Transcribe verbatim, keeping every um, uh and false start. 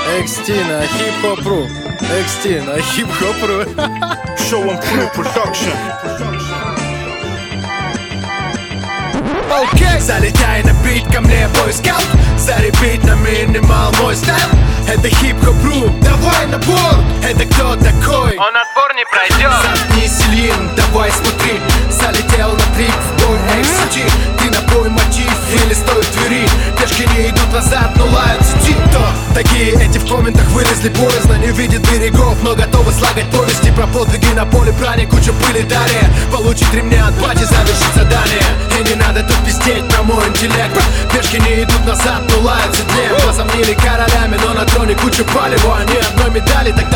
Экс-ти на хип-хоп.ру. Экс-ти на хип-хоп.ру. Show and Crew Production. Okay. Залетай на бит ко мне, бойскаут. Заребит на минимал мой стайл. Это хип-хоп.ру, давай на борт. Это кто такой? Он отбор не пройдет. Заткни Селин, давай смотри. Залетел на трип в бой экс-ти. Ты на бой мотив или стой в двери. Пешки не идут назад, но лают сети. Такие эти в комментах вылезли боязно. Не видят берегов, но готовы слагать повести про подвиги на поле брани. Куча пыли далее. Получить ремня от бати, завершить задание. И не надо тут пиздеть про мой интеллект. Пешки не идут назад, но лают седле. Возомнили королями, но на троне куча палева. Ни одной медали, так